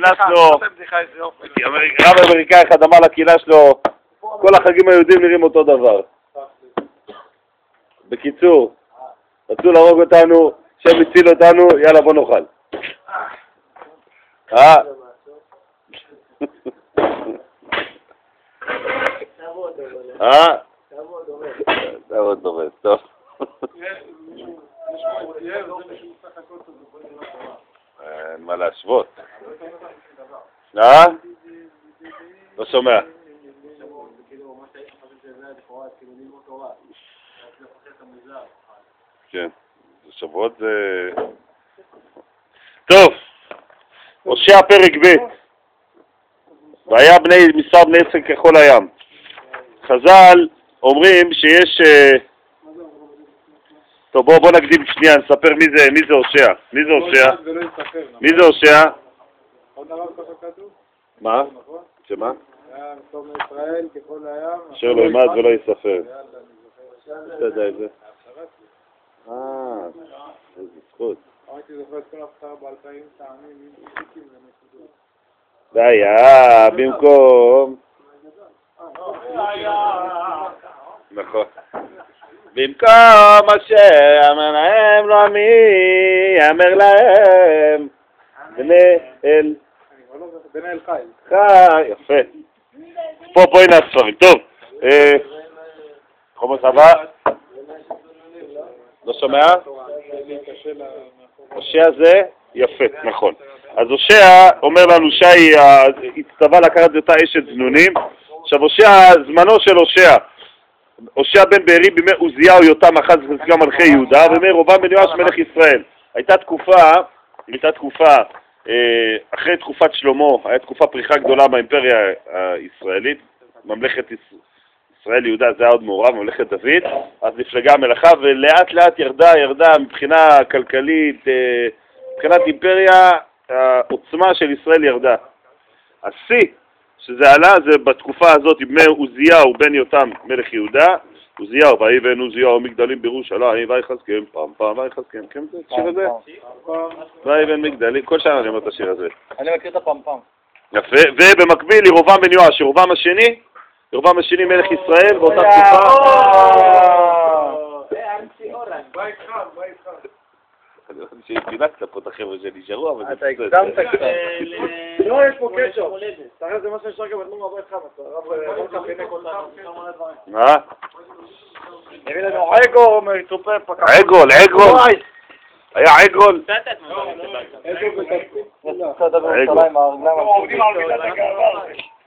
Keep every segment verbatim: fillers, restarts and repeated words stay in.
לקהילה שלו, רב אמריקאי אחד אמר לקהילה שלו, כל החגים היהודים נראים אותו דבר. בקיצור, רצו להרוג אותנו, שם הציל אותנו, יאללה בוא נאכל. אה? אה? תעבוד דורס, טוב. אין מה להשוות. אה? לא שומע. כן, שבועות זה... טוב, הושע פרק ב' והיה בני מספר בני ישראל ככל הים. חז"ל אומרים שיש... טוב, בוא, בוא נקדים שנייה, נספר מי זה, מי זה הושע. מי זה הושע? מי זה הושע? מה? שמה? מספר בני ישראל ככל הים. אשר לא ילמד ולא יספר. אתה יודע את זה? אה, איזה זכות. הייתי זוכר את כל הפתרה באלפיים טעמים, והיה במקום... נכון. במקום אשר אמר להם לא מי, אמר להם בני אל. בני אל חי. חי, יפה. פה, פה הנה הספרים. טוב. חומוס הבא. לא שומע? הושע זה? יפה, נכון. אז הושע אומר לנו שי הצטווה לקחת אותה אשת זנונים. עכשיו הושע, זמנו של הושע, הושע בן בארי בימי עוזיהו יותם אחז וחזקיה מלכי יהודה ובימי רובעם בן יואש מלך ישראל. הייתה תקופה, הייתה תקופה, אחרי תקופת שלמה, הייתה תקופה פריחה גדולה באימפריה הישראלית, ממלכת ישראל יהודה זה היה עוד מעורב, ממלכת דוד, אז נפלגה המלאכה ולאט לאט ירדה, ירדה מבחינה כלכלית, מבחינת אימפריה, העוצמה של ישראל ירדה. השיא שזה עלה זה בתקופה הזאת בימי עוזיהו בן יותם מלך יהודה, עוזיהו ויבן עוזיהו מגדלים בירושלים ויחזקאל פעם פעם ויחזקאל, כן זה השיר הזה? ויבן מגדלים, כל שנה אני אומר את השיר הזה. אני מכיר את הפעם פעם. יפה, ובמקביל ירובעם בן יואש, ירובעם השני, ירובעם השני מלך ישראל באותה תקופה. בית חם, בית חם. אני חושב שהפינקת פה את החבר'ה שנשארו, אבל אתה הקדמת קצת. לא, יש פה קשר. תראה, זה מה שנשאר גם את מור הבית חם. הרב כל כך חינק אותנו. מה? הביא לנו עגול מצופה פקח. עגול, עגול. היה עגול. עגול בתפקיד. עובדים על מידת הגאווה.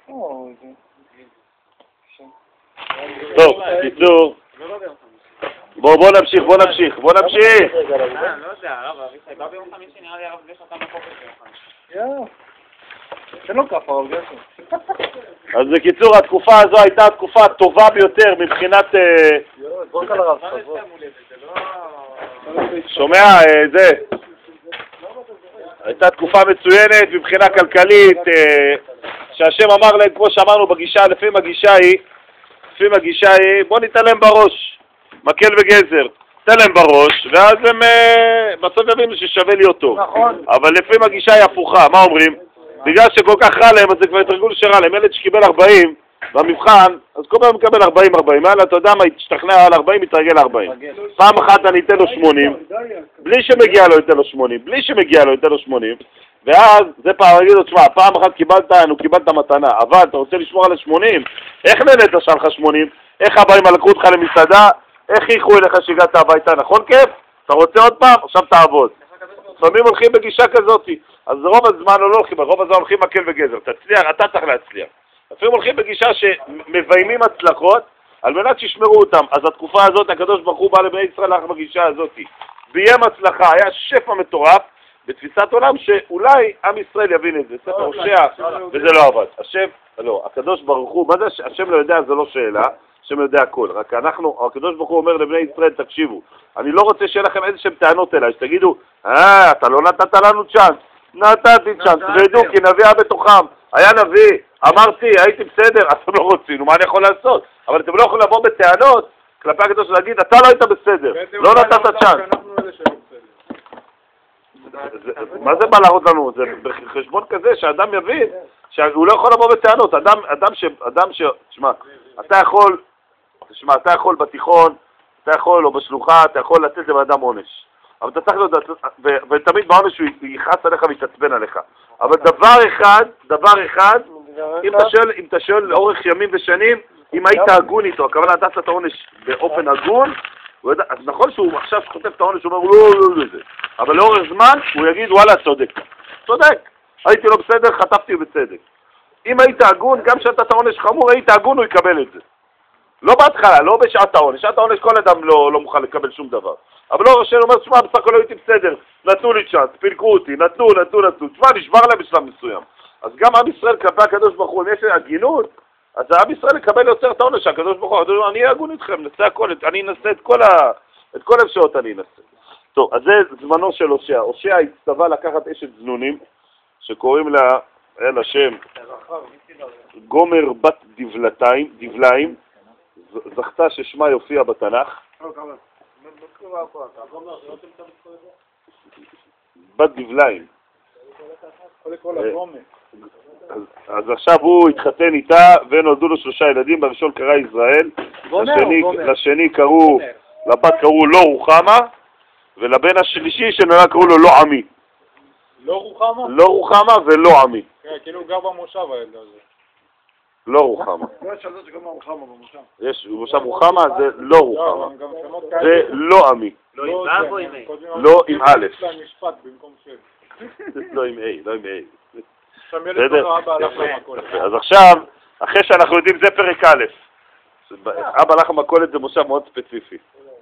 טוב, קיצור. בוא, בוא נמשיך, בוא נמשיך, בוא נמשיך. לא יודע, הרב, אבישי, בא ביום חמישי, נראה לי הרב בלי שאתה מקופת שלך. יאו. זה לא ככה, הרב גשם. אז בקיצור, התקופה הזו הייתה התקופה הטובה ביותר מבחינת... בוא על הרב. שומע, זה... הייתה תקופה מצוינת מבחינה כלכלית, שהשם אמר להם, כמו שאמרנו בגישה, לפעמים הגישה היא, לפעמים הגישה היא, בוא ניתן להם בראש. מקל וגזר, תן להם בראש, ואז הם בסוף יבינו ששווה להיות טוב. נכון. אבל לפעמים הגישה היא הפוכה, מה אומרים? בגלל שכל כך רע להם, אז זה כבר התרגול שרע להם. ילד שקיבל ארבעים במבחן, אז כל פעם מקבל ארבעים ארבעים. יאללה, אתה יודע מה, תשתכנע על ארבעים, יתרגל ארבעים. פעם אחת אני אתן לו שמונים, בלי שמגיע לו יותר לו שמונים, בלי שמגיע לו יותר לו שמונים, ואז זה פעם, אני אגיד לו, תשמע, פעם אחת קיבלת, נו קיבלת מתנה, אבל אתה רוצה לשמור על ה-שמונים, איך נהנית שם לך שמונים? איך הבאים לקחו אותך למסעדה? איך ייחו אליך שהגעת הביתה, נכון כיף? אתה רוצה עוד פעם? עכשיו תעבוד. לפעמים הולכים בגישה כזאת, אז רוב הזמן לא הולכים, רוב הזמן הולכים מקל וגזר. תצליח, אתה צריך להצליח. לפעמים הולכים בגישה שמביימים הצלחות, על מנת שישמרו אותם. אז התקופה הזאת, הקדוש ברוך הוא בא לבני ישראל לך בגישה הזאת. ביים הצלחה, היה שפע מטורף, בתפיסת עולם שאולי עם ישראל יבין את זה. ספר הושע, וזה לא עבד. השם, לא, הקדוש ברוך הוא, מה זה השם לא יודע, זה לא שאלה. השם יודע הכל, רק אנחנו, הקדוש ברוך הוא אומר לבני ישראל, תקשיבו, אני לא רוצה שיהיה לכם איזשהם טענות אליי, שתגידו, אה, אתה לא נתת לנו צ'אנס, נתתי צ'אנס, תדעו, כי נביא היה בתוכם, היה נביא, אמרתי, הייתי בסדר, אתם לא רוצים, מה אני יכול לעשות? אבל אתם לא יכולים לבוא בטענות, כלפי הקדוש להגיד, אתה לא היית בסדר, לא נתת צ'אנס. מה זה בא להראות לנו? זה בחשבון כזה שאדם יבין שהוא לא יכול לבוא בטענות. אדם ש... תשמע, אתה יכול, תשמע, אתה יכול בתיכון, אתה יכול, או בשלוחה, אתה יכול לתת לבן עונש. אבל אתה צריך להיות, ותמיד בעונש הוא ייחס עליך ויתעצבן עליך. אבל דבר אחד, דבר אחד, אם אתה שואל, אם אתה שואל לאורך ימים ושנים, אם היית הגון איתו, הכוונה נתת את העונש באופן הגון, אז נכון שהוא עכשיו חוטף את העונש, הוא אומר, לא, לא, לא, זה. אבל לאורך זמן, הוא יגיד, וואלה, צודק. צודק. הייתי לא בסדר, חטפתי בצדק. אם היית הגון, גם כשאתה את העונש חמור, היית הגון, הוא יקבל את זה. לא בהתחלה, לא בשעת העונש. שעת העונש כל אדם לא, לא מוכן לקבל שום דבר. אבל לא ראשי אומר, תשמע, בסך הכל לא הייתי בסדר. נתנו לי צ'אנס, פילקו אותי, נתנו, נתנו, נתנו. תשמע, נשבר להם בשלב מסוים. אז גם עם ישראל כלפי הקדוש ברוך הוא, אם יש הגינות, אז עם ישראל יקבל יותר את העונש. הקדוש ברוך הוא, אני אהיה הגון איתכם, נעשה הכל, אני אנסה את כל ה... את כל האפשרות אני אנסה. טוב, אז זה זמנו של הושע. הושע הצטווה לקחת אשת זנונים, שקוראים לה, אל השם, גומר בת דבלתיים, דבליים, זכתה ששמה יופיע בתנ"ך. בת דבליים. אז, אז עכשיו הוא התחתן איתה ונולדו לו שלושה ילדים. בראשון קרא ישראל, לשני, לשני קראו, לבת קראו לא רוחמה, ולבן השלישי שנולד קראו לו לא עמי. לא רוחמה? לא רוחמה ולא עמי. כן, כאילו הוא גר במושב הילד הזה. לא רוחמה. לא יש על זה שגם רוחמה במושב. יש במושב רוחמה, זה לא רוחמה. זה לא עמי. לא עם ו' או עם א'? לא עם א'. יש להם משפט במקום שם. לא עם A, לא עם A. שם ילד תורה אבא הלך למכולת. אז עכשיו, אחרי שאנחנו יודעים, זה פרק א'. אבא הלך למכולת זה מושב מאוד ספציפי.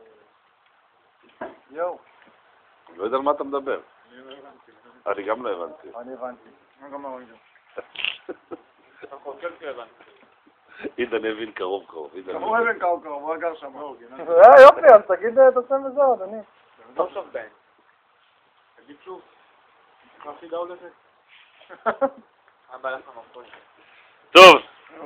יואו. לא יודע על מה אתה מדבר. אני לא הבנתי. אני גם לא הבנתי. אני הבנתי. אני גם לא הבנתי. אתה חושב שהבנתי. עידן הבין קרוב קרוב. קרוב הבין קרוב קרוב, הוא גר שם. אה, יופי, אז תגיד את השם וזהו, אדוני. לא שוב בן. תגיד שוב. מה חידה הולכת? אבא לך המפוי. טוב.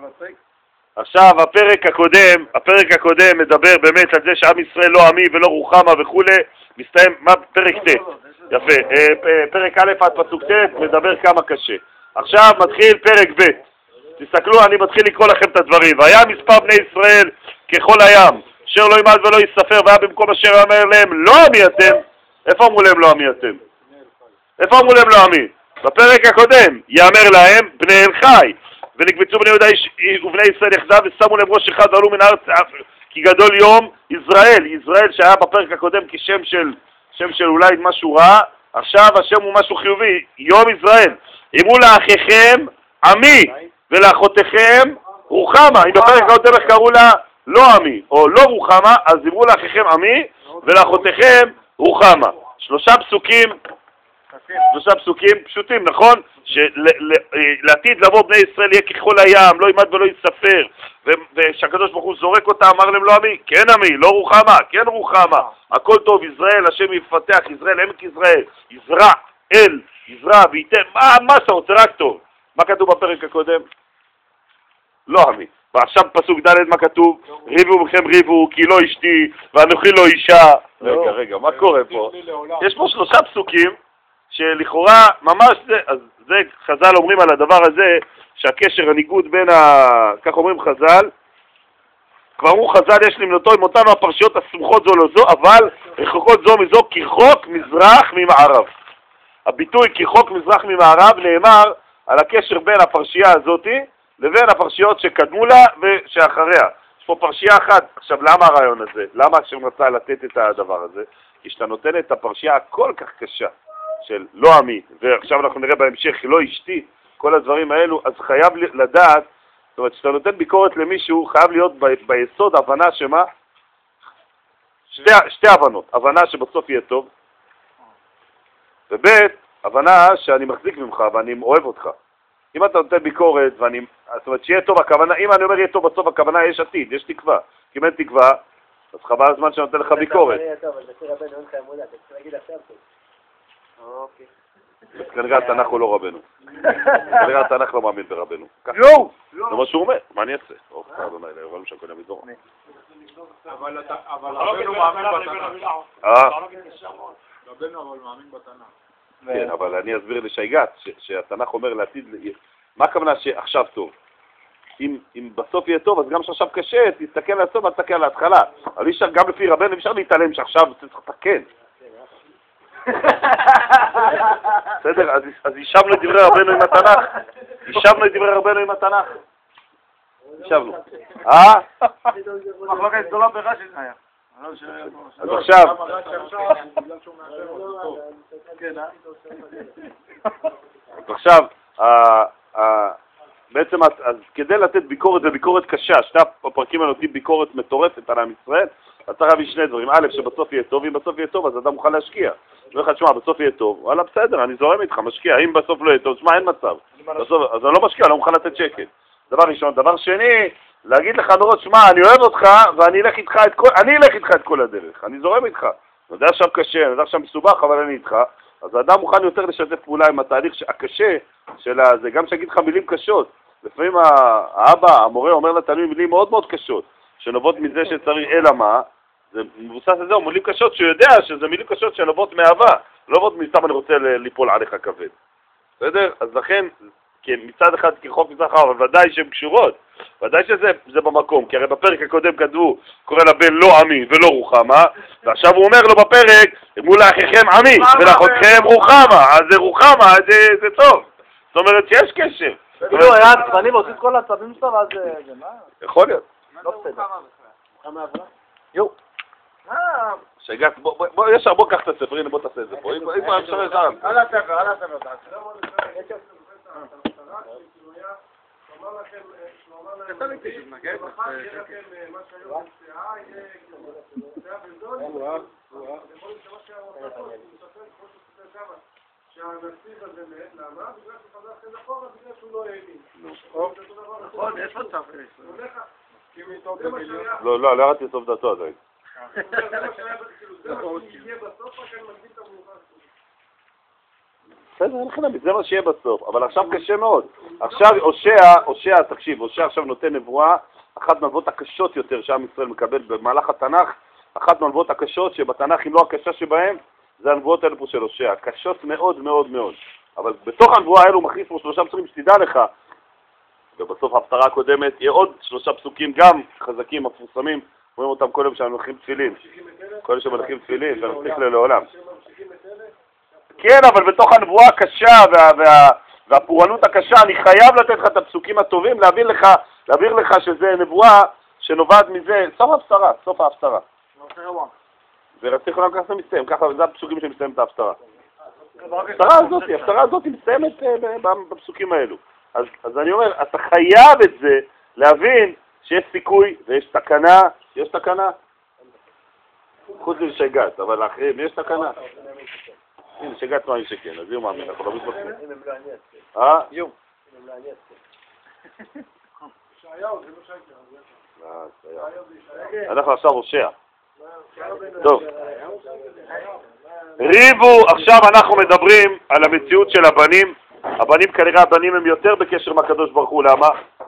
עכשיו הפרק הקודם, הפרק הקודם מדבר באמת על זה שעם ישראל לא עמי ולא רוחמה וכולי. מסתיים, מה פרק ט'? יפה. פרק א' עד פסוק ט' מדבר כמה קשה. עכשיו מתחיל פרק ב'. תסתכלו, אני מתחיל לקרוא לכם את הדברים. והיה מספר בני ישראל ככל הים, אשר לא ימעט ולא יספר, והיה במקום אשר אמר להם לא עמי אתם. איפה אמרו להם לא עמי אתם? איפה אמרו להם לא עמי? בפרק הקודם, יאמר להם בני אל חי, ונקבצו בני יהודה ובני ישראל יחדיו, ושמו להם ראש אחד ועלו מן הארץ, כי גדול יום ישראל. ישראל שהיה בפרק הקודם כשם של, שם של אולי משהו רע, עכשיו השם הוא משהו חיובי, יום ישראל. אמרו לאחיכם עמי, ולאחותיכם רוחמה. אם בפרק הקודם איך קראו לה לא עמי, או לא רוחמה, אז אמרו לאחיכם עמי, ולאחותיכם רוחמה. שלושה פסוקים, שלושה פסוקים פשוטים, נכון? שלעתיד לבוא בני ישראל יהיה ככל הים, לא ימעט ולא יספר, ושהקדוש ברוך הוא זורק אותה, אמר להם לא עמי, כן עמי, לא רוחמה, כן רוחמה, הכל טוב, ישראל, השם יפתח, ישראל, עמק ישראל, יזרע, אל, יזרע וייתן, מה, מה שאתה רוצה, רק טוב. מה כתוב בפרק הקודם? לא עמי. ועכשיו פסוק ד' מה כתוב? ריבו בכם ריבו, כי לא אשתי, ואנוכי לא אישה. רגע, רגע, מה קורה פה? יש פה שלושה פסוקים, שלכאורה ממש זה, אז זה חז"ל אומרים על הדבר הזה, שהקשר, הניגוד בין ה... כך אומרים חז"ל, כבר אמרו חז"ל יש למנותו עם אותנו הפרשיות הסמוכות זו לזו, אבל רחוקות זו מזו כרחוק מזרח ממערב. הביטוי כרחוק מזרח ממערב נאמר על הקשר בין הפרשייה הזאת לבין הפרשיות שקדמו לה ושאחריה. יש פה פרשייה אחת. עכשיו, למה הרעיון הזה? למה השם רצה לתת את הדבר הזה? כי שאתה נותן את הפרשייה הכל כך קשה של לא עמי, ועכשיו אנחנו נראה בהמשך לא אשתי, כל הדברים האלו, אז חייב לדעת, זאת אומרת, שאתה נותן ביקורת למישהו, חייב להיות ב- ביסוד הבנה שמה? שתי, שתי הבנות. הבנה שבסוף יהיה טוב, ובית, הבנה שאני מחזיק ממך ואני אוהב אותך. אם אתה נותן ביקורת, ואני, זאת אומרת, שיהיה טוב הכוונה, אם אני אומר יהיה טוב בסוף הכוונה, יש עתיד, יש תקווה. כי אם אין תקווה, אז חבל הזמן שנותן לך ביקורת. אז כנראה התנ"ך הוא לא רבנו. כנראה התנ"ך לא מאמין ברבנו. יואו! זה מה שהוא אומר, מה אני אעשה? אבל רבנו מאמין בתנ"ך. אה? רבנו אבל מאמין בתנ"ך. כן, אבל אני אסביר לשייגת, שהתנ"ך אומר לעתיד, מה הכוונה שעכשיו טוב? אם, אם בסוף יהיה טוב, אז גם שעכשיו קשה, תסתכל על הסוף, תסתכל על ההתחלה. אבל אי אפשר, גם לפי רבנו, אפשר להתעלם שעכשיו צריך לתקן. בסדר, אז, אז ישבנו את דברי רבנו עם התנ"ך. ישבנו את דברי רבנו עם התנ"ך. ישבנו. אה? מחלוקת גדולה ברש"י היה. אז עכשיו... אז עכשיו, בעצם, אז כדי לתת ביקורת וביקורת קשה, שני הפרקים האלה נותנים ביקורת מטורפת על עם ישראל, אז צריך להביא שני דברים. א', שבסוף יהיה טוב, אם בסוף יהיה טוב, אז אדם מוכן להשקיע. לא אחד שמה, בסוף יהיה טוב, וואלה, בסדר, אני זורם איתך, משקיע. אם בסוף לא יהיה טוב, שמה, אין מצב. בסוף, אז אני לא משקיע, לא מוכן לתת שקל. דבר ראשון. דבר שני, להגיד לך מראש, שמה, אני אוהב אותך, ואני אלך איתך את כל, אני אלך איתך את כל הדרך. אני זורם איתך. אני יודע עכשיו קשה, אני יודע עכשיו מסובך, אבל אני איתך. אז האדם מוכן יותר לשתף פעולה עם התהליך הקשה של זה, גם שיגיד לך מילים קשות. לפעמים האבא, המורה, אומר לתלמיד מילים מאוד מאוד קשות, שנובעות מזה שצריך אלא מה, זה מבוסס על זה, הוא מילים קשות שהוא יודע שזה מילים קשות שנובעות מאהבה, לא נובעות מסתם אני רוצה ליפול עליך כבד. בסדר? אז לכן, מצד אחד כרחוק מצד אחר, אבל ודאי שהן קשורות, ודאי שזה זה במקום, כי הרי בפרק הקודם כתבו, קורא לבן לא עמי ולא רוחמה, ועכשיו הוא אומר לו בפרק, מול לאחיכם עמי ולאחותכם רוחמה, אז זה רוחמה, זה, זה טוב. זאת אומרת שיש קשר. כאילו היה עצבני והוציא את כל העצבים שלו, אז זה מה? יכול להיות. לא בסדר. כמה עברה? יו. שגעת, בוא, ישר, בוא קח את הספר, הנה בוא תעשה את זה פה. איפה אפשר ישר? על הספר, על הספר. שהנציב הזה מת, למה? בגלל שחזר אחרי אחורה, בגלל שהוא לא האמין. נכון, יש לו צפר. לא, לא, לא ירדתי לסוף דעתו עדיין. זה מה שהיה, זה מה שיהיה בסוף, רק אני מגדיל את המאוחר. בסדר, אין חינם, זה מה שיהיה בסוף, אבל עכשיו קשה מאוד. עכשיו הושע, הושע, תקשיב, הושע עכשיו נותן נבואה, אחת מהנבואות הקשות יותר שעם ישראל מקבל במהלך התנ"ך, אחת מהנבואות הקשות שבתנ"ך, אם לא הקשה שבהם, זה הנבואות האלה פה של הושע, קשות מאוד מאוד מאוד. אבל בתוך הנבואה האלו הוא מכניס פה שלושה פסוקים שתדע לך, ובסוף ההפטרה הקודמת יהיה עוד שלושה פסוקים גם חזקים, מפורסמים, רואים אותם כל יום שאנחנו מלכים תפילין. כל יום שמלכים תפילין, ואנחנו נצליח לעולם. כן, אבל בתוך הנבואה הקשה וה, וה, והפורענות הקשה, אני חייב לתת לך את הפסוקים הטובים, להעביר לך, להעביר לך שזה נבואה שנובעת מזה, סוף ההפטרה, סוף ההפטרה. ורציך לנו ככה זה מסתיים, ככה זה הפסוקים שמסתיים את ההפטרה. ההפטרה הזאת, ההפטרה הזאת מסתיימת בפסוקים האלו. אז, אז אני אומר, אתה חייב את זה להבין שיש סיכוי ויש תקנה, יש תקנה. חוץ לשגעת, אבל לאחרים יש תקנה. הנה, שגעת מה שכן, אז יהיו מאמין, אנחנו לא מתבצעים. אה? יהיו. אנחנו עכשיו הושע. טוב. ריבו, עכשיו אנחנו מדברים על המציאות של הבנים. הבנים, כנראה הבנים הם יותר בקשר עם הקדוש ברוך הוא, למה?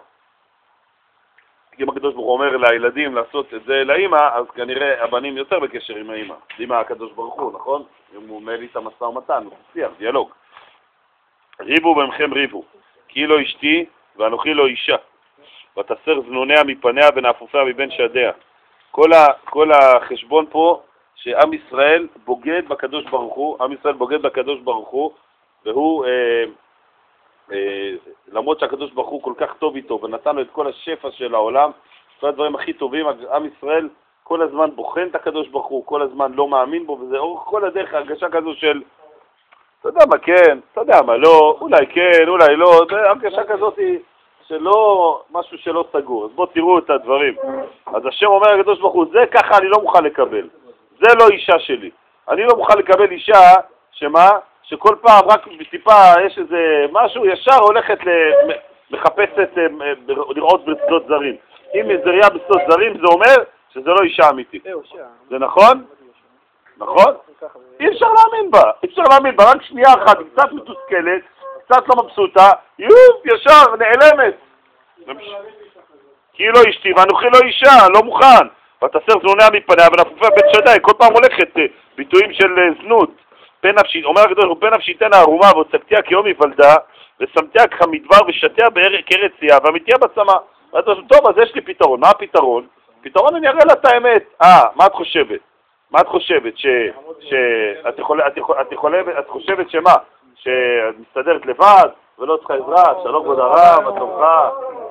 אם הקדוש ברוך הוא אומר לילדים לעשות את זה לאמא, אז כנראה הבנים יותר בקשר עם האמא. אמא הקדוש ברוך הוא, נכון? אם הוא אומר לי את המשא ומתן, הוא שיח, דיאלוג. ריבו במכם ריבו, כי לא אשתי ואנוכי לא אישה, ותסר זנוניה מפניה ונאפופיה מבין שדיה. כל, ה, כל החשבון פה שעם ישראל בוגד בקדוש ברוך הוא, עם ישראל בוגד בקדוש ברוך הוא, והוא, אה, אה, למרות שהקדוש ברוך הוא כל כך טוב איתו ונתן לו את כל השפע של העולם, כל הדברים הכי טובים, עם ישראל כל הזמן בוחן את הקדוש ברוך הוא, כל הזמן לא מאמין בו, וזה אורך כל הדרך הרגשה כזו של, אתה יודע מה כן, אתה יודע מה לא, אולי כן, אולי לא, זה הרגשה כזאת שלא, משהו שלא סגור. אז בואו תראו את הדברים. אז השם אומר הקדוש ברוך הוא, זה ככה אני לא מוכן לקבל. זה לא אישה שלי. אני לא מוכן לקבל אישה, שמה? שכל פעם רק בטיפה יש איזה משהו, ישר הולכת מחפשת לראות בשדות זרים. אם זה ראייה בשדות זרים, זה אומר שזה לא אישה אמיתית. זה נכון? נכון? אי אפשר להאמין בה. אי אפשר להאמין בה. רק שנייה אחת, קצת מתוסכלת, קצת לא מבסוטה, יוב, ישר, נעלמת. כי היא לא אשתי, ואנוכי לא אישה, לא מוכן. ותסר זנוניה מפניה ונאפופיה בית שדי, כל פעם הולכת ביטויים של זנות. פן נפשי, אומר הקדוש ברוך הוא, פן נפשי תן הערומה והוצגתיה כיום היוולדה, ושמתיה כמדבר ושתיה כארץ צייה, ואמיתיה בצמא. טוב, אז יש לי פתרון. מה הפתרון? פתרון אני אראה לה את האמת. אה, מה את חושבת? מה את חושבת? ש... ש... את יכולה... את יכולה... את יכולה... את חושבת שמה? שאת מסתדרת לבד ולא צריכה עזרה, שלום כבוד הרב, את טובך.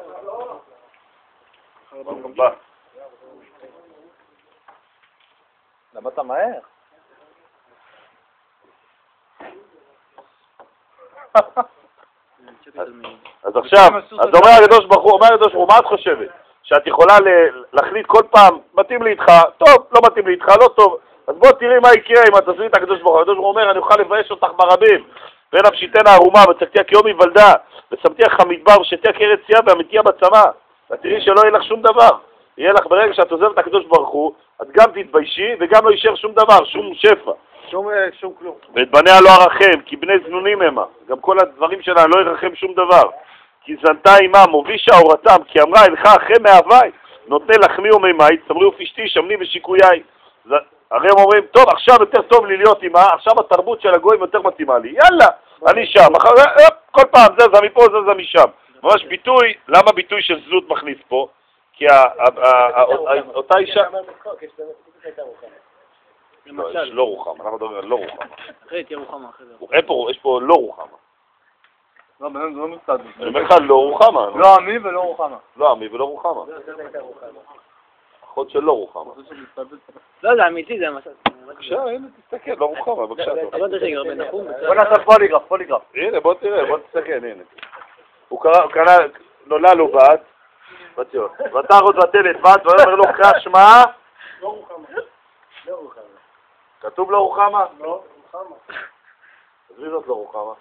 למה אתה מהר? אז עכשיו, אז אומר הקדוש ברוך הוא, אומר הקדוש ברוך הוא, מה את חושבת? שאת יכולה להחליט כל פעם, מתאים לי איתך, טוב, לא מתאים לי איתך, לא טוב, אז בוא תראי מה יקרה אם את תעשי את הקדוש ברוך הוא. הקדוש ברוך הוא אומר, אני אוכל לבייש אותך ברבים, ונפשי תן הערומה, וצגתיה כיום היוולדה, ושמתיה כמדבר, ושתיה כארץ צייה, ואמיתיה בצמא. ותראי שלא יהיה לך שום דבר. יהיה לך ברגע שאת עוזבת את הקדוש ברוך הוא, את גם תתביישי, וגם לא יישאר שום דבר, שום שפע. שום, שום כלום. ואת בניה לא ארחם, כי בני זנונים המה. גם כל הדברים שלה לא ירחם שום דבר. כי זנתה עמם, הובישה אורתם, כי אמרה, אלך אחרי מאהבי, נותני לחמי ומימי, צמרי ופשתי, שמני ושיקויי. הרי הם אומרים, טוב, עכשיו יותר טוב לי להיות עמה, עכשיו התרבות של הגויים יותר מתאימה לי. יאללה, אני שם. אחרי, כל פעם זזה מפה, זזה משם. ממש ביטוי, למה ביטוי של זנות מכניס פה? כי אותה אישה... לא, יש לא רוחמה, אנחנו מדברים על לא רוחמה. אחרי תהיה רוחמה, אחרי זה. אין פה, יש פה לא רוחמה. לא, בנם זה לא מסתד. אני אומר לך לא רוחמה. לא עמי ולא רוחמה. לא עמי ולא רוחמה. אחות של לא רוחמה. לא, זה אמיתי, זה המצב. בבקשה, הנה, תסתכל, לא רוחמה, בבקשה. אבל זה שגר בן נחום. בוא נעשה פוליגרף, פוליגרף. הנה, בוא תראה, בוא תסתכל, הנה. הוא קרא, נולד לו בת, בתיות. ותח עוד ותלת בת, ואומר לו, קרא שמה. לא רוחמה. לא רוחמה. כתוב לא רוחמה? לא, רוחמה. אז מי זאת לא רוחמה?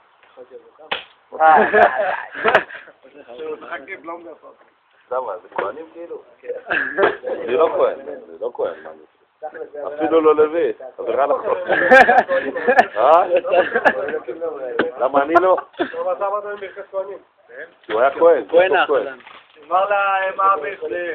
למה, זה כהנים כאילו? זה לא כהן, זה לא כהן. אפילו לא לוי, חברה לך. אה? למה אני לא? למה אתה אמרת עם ברכת כהנים? כי הוא היה כהן. כהן האחלן. אמר לה, מה המכלה?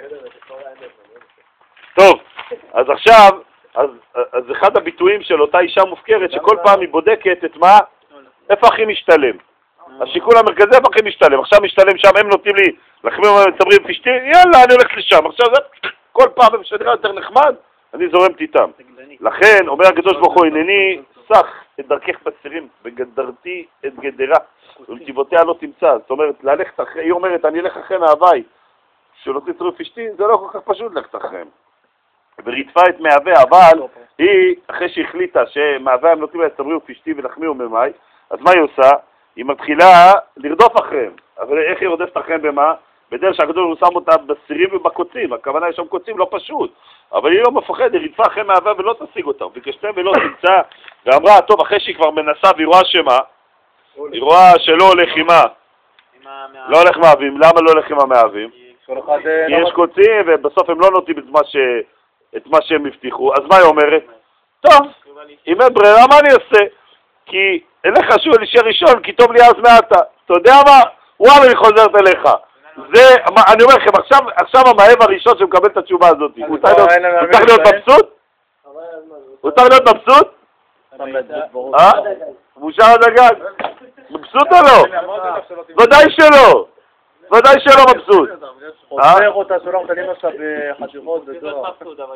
טוב, אז עכשיו, אז, אז אחד הביטויים של אותה אישה מופקרת, שכל פעם היא בודקת את מה, איפה הכי משתלם. השיקול המרכזי איפה הכי משתלם. עכשיו משתלם שם, הם נותנים לי לחמים ומצברים פשטי, יאללה, אני הולך לשם. עכשיו זה, כל פעם איפה שנראה יותר נחמד, אני זורמת איתם. לכן, אומר הקדוש ברוך הוא, הנני סך את דרכך בצירים, וגדרתי את גדרה, ונתיבותיה לא תמצא. זאת אומרת, ללכת אחרי, היא אומרת, אני אלך אחרי מהווי, שלא תצרו פשטי, זה לא כל כך פשוט ללכת אחריהם. ורדפה את מהווה, אבל היא, אחרי שהחליטה שמהווה הם נותנים לה צמרי ופשטי ולחמי וממי, אז מה היא עושה? היא מתחילה לרדוף אחריהם. אבל איך היא רודפת אחריהם במה? בדרך שהקדוש ברוך הוא שם אותה בסירים ובקוצים, הכוונה יש שם קוצים לא פשוט, אבל היא לא מפחדת, היא רדפה אחרי מהווה ולא תשיג אותה, ביקשתם ולא תמצא, ואמרה, טוב, אחרי שהיא כבר מנסה והיא רואה שמה, היא רואה שלא הולך עימה, לא הולך מהווים, למה לא הולך עם המהווים? כי יש קוצים ובסוף הם לא נותנים את מה ש... את מה שהם הבטיחו, אז מה היא אומרת? טוב, אם אין ברירה, מה אני עושה? כי אליך שוב אלישע ראשון, כי טוב לי אז מעתה. אתה יודע מה? וואלה, אני חוזרת אליך. זה, אני אומר לכם, עכשיו, עכשיו המאהב הראשון שמקבל את התשובה הזאת. הוא צריך להיות מבסוט? הוא צריך להיות מבסוט? אה? בושה הדגג. מבסוט או לא? ודאי שלא. ודאי שלא מבסוט. עוצר אותה שלא מתנים אותה בחתיכות ודור.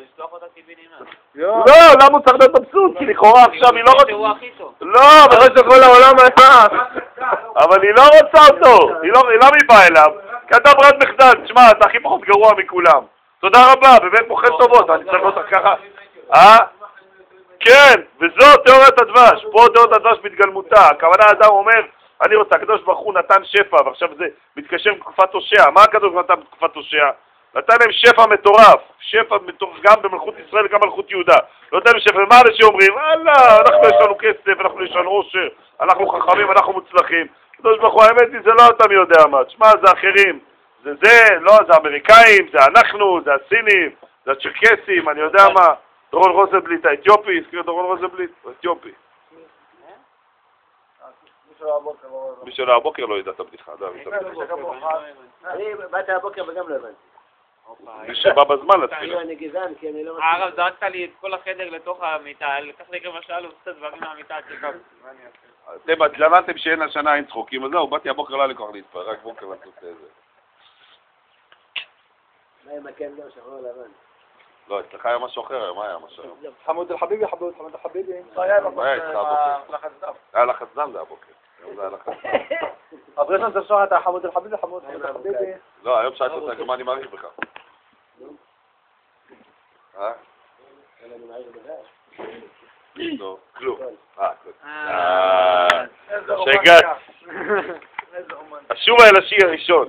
לא, למה הוא צריך להיות מבסוט? כי לכאורה עכשיו היא לא רוצה... לא, אבל לא שכל העולם היה. אבל היא לא רוצה אותו. היא לא מבאה אליו. כי אתה ברירת מחדל. תשמע, אתה הכי פחות גרוע מכולם. תודה רבה, באמת מוכן טובות. אני צריך אותך ככה. אה? כן, וזו תיאוריית הדבש. פה תיאוריית הדבש מתגלמותה. הכוונה האדם אומר, אני רוצה, הקדוש ברוך הוא נתן שפע, ועכשיו זה מתקשר בתקופת הושע. מה הקדוש נתן בתקופת הושע? נתן להם שפע מטורף, שפע מטורף גם במלכות ישראל וגם במלכות יהודה. נתן להם שפע, ומה אנשים אומרים? וואלה, אנחנו יש לנו כסף, אנחנו יש לנו עושר, אנחנו חכמים, אנחנו מוצלחים. הקדוש ברוך הוא, האמת היא, זה לא אתה מי יודע מה. תשמע, זה אחרים. זה זה, לא, זה האמריקאים, זה אנחנו, זה הסינים, זה הצ'רקסים, אני יודע מה. דורון רוזנבליט, האתיופי, הזכיר דורון רוזנבליט, האתיופי. מי שלא הבוקר לא ידע את הבדיחה. אני באתי הבוקר וגם לא הבנתי. מי שבא בזמן לתפילה. אני גזען, כי אני לא... הרב, זרקת לי את כל החדר לתוך המיטה, לקח לי רבע שעה להוציא את הדברים מהמיטה עד שכך. אתם התלבנתם שאין השנה אין צחוקים, אז זהו, באתי הבוקר לא לקוח להתפר, רק בוקר לעשות את זה. מה עם הקן גם שחור לבן? לא, אצלך היה משהו אחר, מה היה משהו אחר? חמוד אל-חביבי, חמוד חמוד אל-חביבי. מה היה איתך הבוקר? היה לחץ דם זה הבוקר. היום זה היה לחץ דם. אבל יש לנו תרשום את חמוד אל-חביבי, חמוד חמוד אל-חביבי. לא, היום שאלת אותה, גם אני מעריך בך. אה? לא, כלום. אה, כלום. שהגעת. השובה אל השיר הראשון.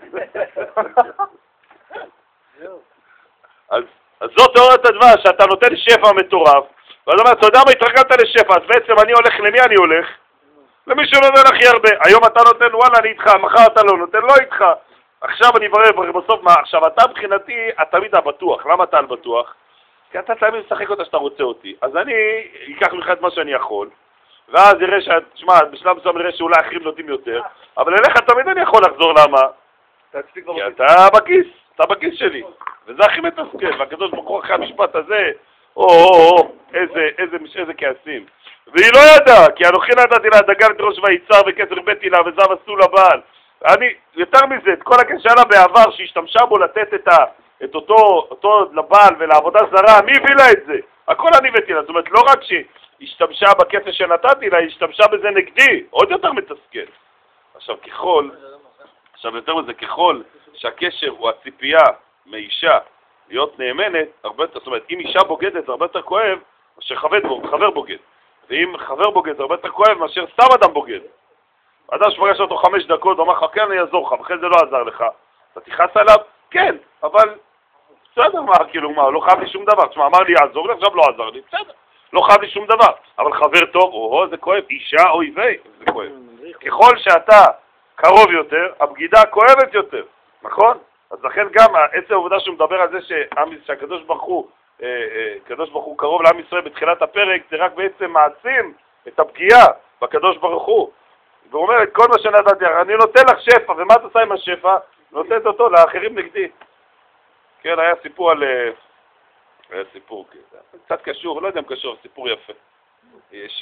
אז זאת תיאוריית הדבש, שאתה נותן שפע מטורף, ואז אומר, אתה יודע מה, התרגלת לשפע, אז בעצם אני הולך, למי אני הולך? למי שנותן הכי הרבה. היום אתה נותן, וואלה, אני איתך, מחר אתה לא נותן, לא איתך. עכשיו אני אברר בסוף מה, עכשיו אתה מבחינתי, אתה תמיד הבטוח. למה אתה על בטוח? כי אתה תמיד משחק אותה שאתה רוצה אותי. אז אני אקח לך את מה שאני יכול, ואז יראה שאת, תשמע, בשלב מסוים נראה שאולי אחרים נותנים יותר, אבל אליך תמיד אני יכול לחזור, למה? כי אתה בכיס, אתה בכיס שלי, וזה הכי מתסכל, והקדוש ברוך הוא אחרי המשפט הזה, או, או, או, איזה, איזה, איזה כעסים. והיא לא ידעה, כי אנוכי נתתי לה דגה לתירוש ויצר וכסר ביתי לה וזב עשו לבעל. אני, יותר מזה, את כל הקשר לה בעבר שהשתמשה בו לתת את, ה, את אותו, אותו לבעל ולעבודה זרה, מי הביא לה את זה? הכל אני הבאתי לה, זאת אומרת, לא רק שהשתמשה בכסר שנתתי לה, היא השתמשה בזה נגדי, עוד יותר מתסכל. עכשיו, ככל, עכשיו יותר מזה, ככל שהקשר הוא הציפייה מאישה להיות נאמנת, הרבה יותר, זאת אומרת, אם אישה בוגדת זה הרבה יותר כואב מאשר חבר, חבר בוגד. ואם חבר בוגד זה הרבה יותר כואב מאשר סתם אדם בוגד. אדם שפגש אותו חמש דקות ואומר לך, כן, אני אעזור לך, אחרי זה לא עזר לך. אתה תיחס עליו? כן, אבל בסדר, מה, כאילו, מה, לא חייב לי שום דבר. תשמע, אמר לי, יעזור לי, עכשיו לא עזר לי, בסדר. לא חייב לי שום דבר. אבל חבר טוב, או, זה כואב, אישה או איבי, זה כואב. ככל שאתה קרוב יותר, הבגידה כואבת יותר, נכון? אז לכן גם עצם העובדה שהוא מדבר על זה שהקדוש ברוך הוא, הקדוש ברוך הוא קרוב לעם ישראל בתחילת הפרק, זה רק בעצם מעצים את הפגיעה בקדוש ברוך הוא. והוא אומר את כל מה שנתתי, אני נותן לך שפע, ומה אתה עושה עם השפע? נותנת אותו לאחרים נגדי. כן, היה סיפור על... היה סיפור, קצת קשור, לא יודע אם קשור, סיפור יפה. יש...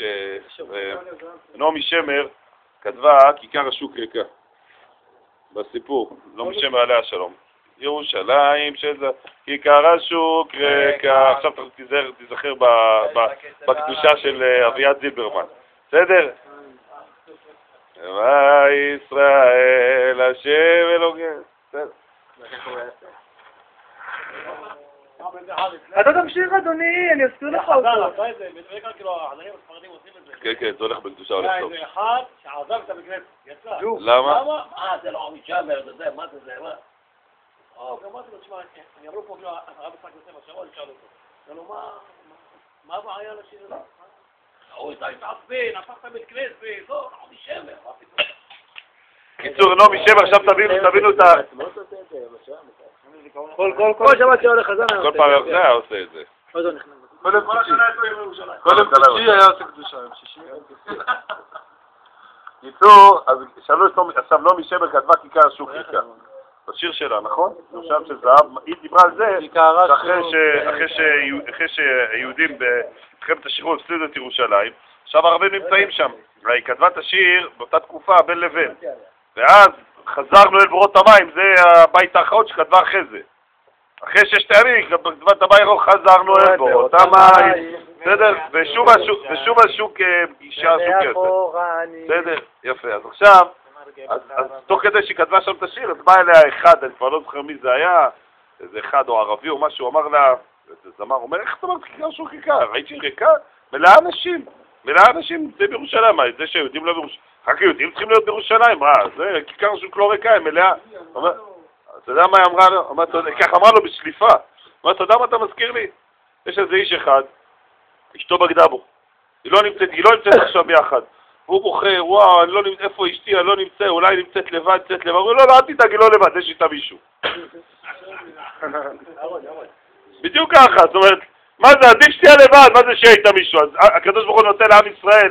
נעמי שמר כתבה כיכר השוק ריקה. בסיפור, נעמי שמר עליה שלום. ירושלים שזה כיכר השוק ריקה. עכשיו תיזכר, תיזכר בקדושה של אביעד זילברמן. בסדר? מה ישראל השם אלוהים. בסדר. אתה תמשיך אדוני, אני אזכיר לך אותו. כן, כן, זה הולך בקדושה, הולך טוב. זה אחד שעזב את המקרה, יצא. למה? אה, זה לא משמר, זה זה, מה זה זה, מה? או, גמרתי לו, תשמע, אני אמרו פה, הרב יצחק יוסף השבוע, אני שאל אותו. אמרו לו, מה הבעיה לשיר הזה? הוא אתה התעצבן, הפכת בית כנסת, לא, לא משמר, מה פתאום? קיצור, נעמי שמר, עכשיו תבינו, תבינו את ה... כל שבת שהולך חזן כל פעם זה היה עושה את זה. עוד לא נכנס. כל השנה יש לו יום ירושלים. קודם שישי היה עושה קדושה, יום שישי. קיצור, אז שאלו עכשיו נעמי שמר כתבה כיכר השוק ריקה. בשיר שלה, נכון? ירושלים של זהב, היא דיברה על זה שאחרי שיהודים במלחמת השחרור הפסידו את ירושלים, עכשיו הערבים נמצאים שם. והיא כתבה את השיר באותה תקופה בין לבין. ואז חזרנו אל בורות המים, זה הבית האחרון שכתבה אחרי זה. אחרי ששת הימים, כתבה את הבית האחרון, חזרנו אל בורות המים. בסדר? ושוב השוק אישה השוק יפה. בסדר? יפה. אז עכשיו, אז תוך כדי שהיא כתבה שם את השיר, אז בא אליה אחד, אני כבר לא זוכר מי זה היה, איזה אחד או ערבי או משהו, אמר לה, איזה זמר, אומר, איך אתה אומר כיכר שוק ריקה? ראית שהיא ריקה? מלאה אנשים. מלאה אנשים זה בירושלים, זה שיהודים לא בירושלים. רק יהודים צריכים להיות בירושלים, מה? זה כיכר שוק לא ריקה, היא מלאה. אתה יודע מה היא אמרה לו? ככה אמרה לו בשליפה. אתה יודע מה אתה מזכיר לי? יש איזה איש אחד, אשתו בגדה בו. היא לא נמצאת, היא לא נמצאת עכשיו ביחד. והוא בוחר, וואו, אני לא נמצא, איפה אשתי, אני לא נמצא, אולי נמצאת לבד, נמצאת לבד. הוא אומר, לא, לא, אל תדאג, היא לא לבד, יש איתה מישהו. בדיוק ככה, זאת אומרת, מה זה, עדיף שתהיה לבד, מה זה שיהיה איתה מישהו? אז הקדוש ברוך הוא נותן לעם ישראל.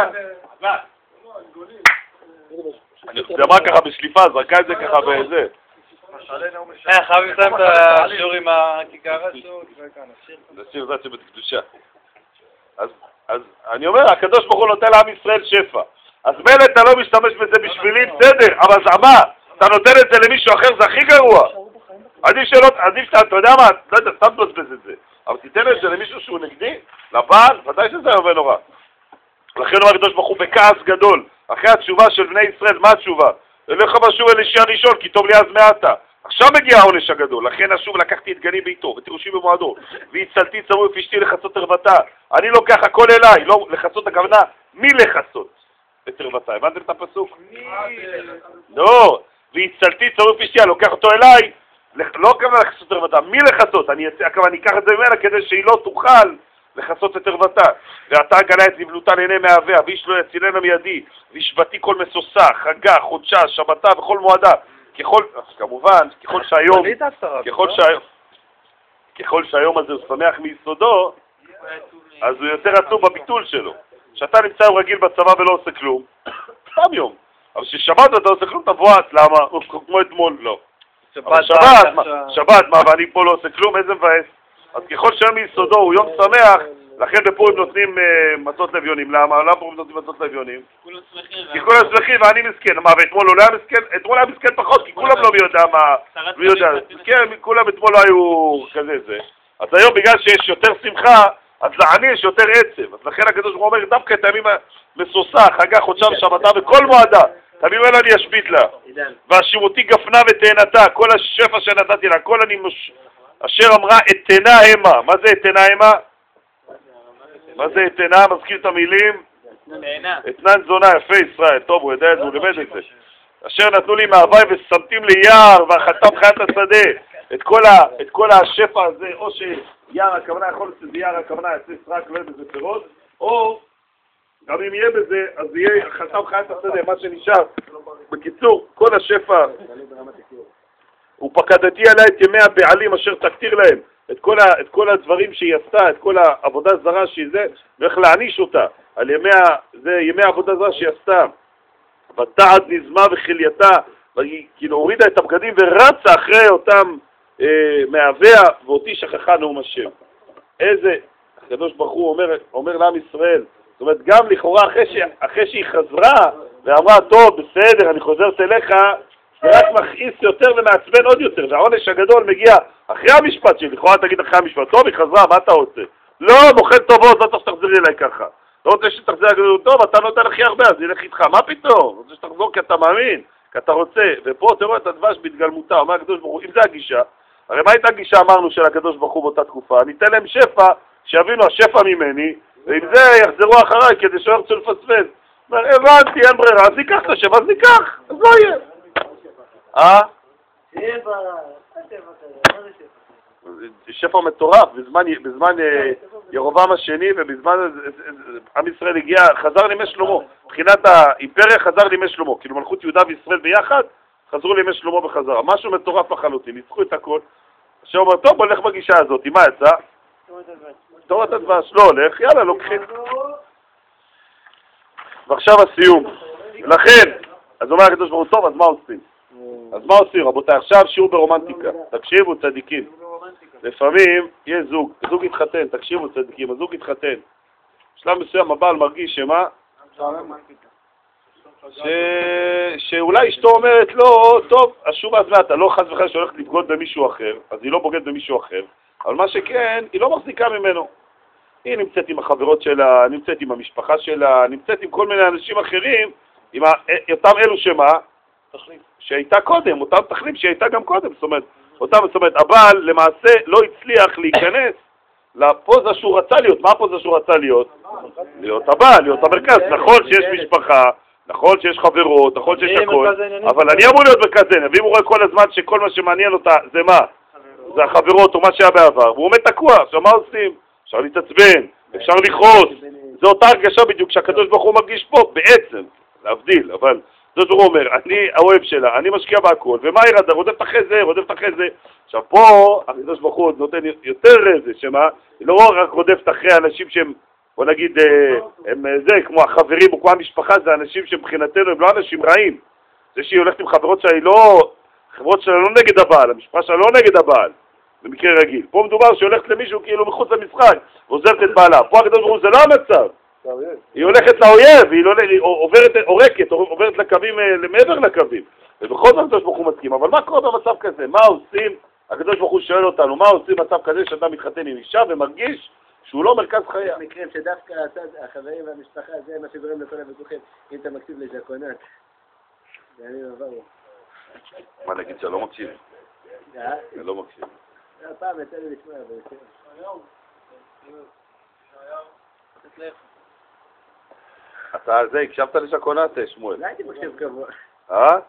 זה אמרה ככה בשליפה, זרקה את זה ככה באיזה. אה, חייב לסיים את השיעור עם הכיכר השוק. זה ציוויליזציה בקדושה. אז, אז אני אומר, הקדוש ברוך הוא נותן לעם ישראל שפע. אז מילא אתה לא משתמש בזה בשבילי, בסדר, אבל מה? אתה נותן את זה למישהו אחר, זה הכי גרוע. עדיף שלא, עדיף שאתה, אתה יודע מה, לא יודע, סתם תבזבז את זה. אבל תיתן את זה למישהו שהוא נגדי, לבעל, ודאי שזה הרבה נורא. לכן אומר הקדוש ברוך הוא בכעס גדול, אחרי התשובה של בני ישראל, מה התשובה? אלך בשוב אל אישי הראשון, כי טוב לי אז מעתה. עכשיו מגיע העונש הגדול, לכן אשוב לקחתי את גני ביתו ותירושי במועדו, והצלתי צרוי ופשתי לחצות ערוותה. אני לוקח הכל אליי, לא לחצות הכוונה, מי לחצות את ערוותה? הבנתם את הפסוק? לא, והצלתי צרוי ופשתי, אני לוקח אותו אליי, לא כמה לחצות ערוותה, מי לחצות? אני אקח את זה ממנה כדי שהיא לא תוכל לחסות את ערוותה. ואתה גלה את נבלותה לעיני מאביה, ואיש לא יצילנה מידי, והשבתי כל מסוסה, חגה, חודשה, שבתה וכל מועדה. ככל, כמובן, ככל שהיום, ככל שהיום, ככל שהיום הזה הוא שמח מיסודו, אז הוא יותר עצוב בביטול שלו. כשאתה נמצא הוא רגיל בצבא ולא עושה כלום, סתם יום. אבל כששבת אתה עושה כלום, תבואץ, למה? כמו אתמול, לא. אבל שבת, שבת, מה, ואני פה לא עושה כלום, איזה מבאס. אז ככל שהיום מיסודו הוא יום שמח, לכן בפורים נותנים מצות לביונים. למה? למה פורים נותנים מצות לביונים? כולם שמחים. כי כולם שמחים ואני מסכן. מה, ואתמול לא היה מסכן? אתמול היה מסכן פחות, כי כולם לא מי יודע מה... מי יודע. כן, כולם אתמול לא היו כזה זה. אז היום בגלל שיש יותר שמחה, אז לעני יש יותר עצב. אז לכן הקדוש ברוך הוא אומר, דווקא את הימים המסוסה, חגה, חודשה ושבתה וכל מועדה. תמיד אלה אני אשבית לה. והשירותי גפנה ותאנתה, כל השפע שנתתי לה, כל אני מש... אשר אמרה אתנה המה. מה זה אתנה המה? מה זה אתנה? מזכיר את המילים? אתנן זונה, יפה ישראל. טוב, הוא יודע את זה, הוא למד את זה. אשר נתנו לי מהווי ושמתים לי יער ואכלתם חיית השדה. את כל, ה, את כל השפע הזה, או שיער הכוונה יכול להיות שזה יער הכוונה יצא סרק, לא יהיה בזה פירות, או גם אם יהיה בזה, אז יהיה אכלתם חיית השדה, מה שנשאר. בקיצור, כל השפע, ופקדתי עליה את ימי הבעלים אשר תקטיר להם. את כל, ה, את כל הדברים שהיא עשתה, את כל העבודה זרה שהיא זה, ואיך להעניש אותה על ימי, זה ימי העבודה זרה שהיא עשתה. ותעד נזמה וחילייתה, והיא כאילו הורידה את הבגדים ורצה אחרי אותם אה, מאביה, ואותי שכחה נאום השם. איזה, הקדוש ברוך הוא אומר, אומר לעם ישראל, זאת אומרת גם לכאורה אחרי, ש, אחרי שהיא חזרה ואמרה, טוב בסדר אני חוזרת אליך, זה רק מכעיס יותר ומעצבן עוד יותר, והעונש הגדול מגיע אחרי המשפט שלי, לכאורה תגיד אחרי המשפט, טוב היא חזרה, מה אתה רוצה? לא, מוכן טובות, לא צריך שתחזרי אליי ככה. לא רוצה שתחזרי אליי, טוב, אתה נותן הכי הרבה, אז ילך איתך, מה פתאום? רוצה שתחזור כי אתה מאמין, כי אתה רוצה, ופה תראו את הדבש בהתגלמותה, אומר הקדוש ברוך הוא, אם זה הגישה, הרי מה הייתה הגישה אמרנו של הקדוש ברוך הוא באותה תקופה? ניתן להם שפע, שיבינו השפע ממני, ועם זה יחזרו אחריי כדי שלא ירצו לפספס. אומר, הבנתי, אין ברירה, אז ניקח את השפע, אז ניקח, אז לא יהיה. אה? שפע מטורף, בזמן, בזמן ירובעם השני ובזמן עם ישראל הגיע, חזר לימי שלמה, מבחינת האימפריה חזר לימי שלמה, כאילו מלכות יהודה וישראל ביחד, חזרו לימי שלמה בחזרה, משהו מטורף לחלוטין, ניצחו את הכל, עכשיו אומר, טוב בוא נלך בגישה הזאת, מה יצא? תורת הדבש, לא הולך, יאללה לוקחים. ועכשיו הסיום, לכן, אז אומר הקדוש ברוך הוא, טוב, אז מה עושים? אז מה עושים רבותיי? עכשיו שיעור ברומנטיקה, תקשיבו צדיקים. לפעמים יש זוג, זוג התחתן, תקשיבו צדיקים, הזוג התחתן. בשלב מסוים הבעל מרגיש שמה? ש... שאולי אשתו אומרת לו, טוב, השוב אז מעט, לא חס וחלילה שהולכת לבגוד במישהו אחר, אז היא לא בוגדת במישהו אחר, אבל מה שכן, היא לא מחזיקה ממנו. היא נמצאת עם החברות שלה, נמצאת עם המשפחה שלה, נמצאת עם כל מיני אנשים אחרים, עם אותם אלו שמה? שהייתה קודם, אותם תחליף שהייתה גם קודם, זאת אומרת, אותם, זאת אומרת, הבעל למעשה לא הצליח להיכנס לפוזה שהוא רצה להיות. מה הפוזה שהוא רצה להיות? להיות הבעל, להיות המרכז. נכון שיש משפחה, נכון שיש חברות, נכון שיש הכל, אבל אני אמור להיות מרכז, ואם הוא רואה כל הזמן שכל מה שמעניין אותה זה מה? זה החברות או מה שהיה בעבר, והוא עומד תקוע, עכשיו מה עושים? אפשר להתעצבן, אפשר לכעוס, זו אותה הרגשה בדיוק שהקדוש ברוך הוא מרגיש פה, בעצם, להבדיל, אבל זאת הוא אומר, אני האוהב שלה, אני משקיע בהכל, ומה ירד, רודף אחרי זה, רודף אחרי זה. עכשיו פה, הקדוש ברוך הוא נותן יותר זה, שמה, לא רק רודפת אחרי אנשים שהם, בוא נגיד, הם זה, כמו החברים או כמו המשפחה, זה אנשים שמבחינתנו הם לא אנשים רעים. זה שהיא הולכת עם חברות שהיא לא חברות שלה לא נגד הבעל, המשפחה שלה לא נגד הבעל, במקרה רגיל. פה מדובר שהיא הולכת למישהו כאילו מחוץ למשחק, ועוזרת את בעלה. פה הקדוש ברוך הוא זה לא המצב. היא הולכת לאויב, היא, לא, היא עוברת, עורקת, עוברת לקווים, מעבר לקווים. ובכל זאת הקדוש ברוך הוא מסכים. אבל מה קורה במצב כזה? מה עושים? הקדוש ברוך הוא שואל אותנו, מה עושים במצב כזה שאדם מתחתן עם אישה ומרגיש שהוא לא מרכז חייה? יש מקרים שדווקא החברים והמשפחה זה מה שגורם לכל הוויכוחים. אם אתה מקשיב לז'קונט, אני עברו. מה נגיד שלא מקשיב? אני לא מקשיב. פעם יצא לי לשמוע, אבל יצא. אתה זה, הקשבת לז'קונט, שמואל? לא הייתי מקשיב קבוע. אה?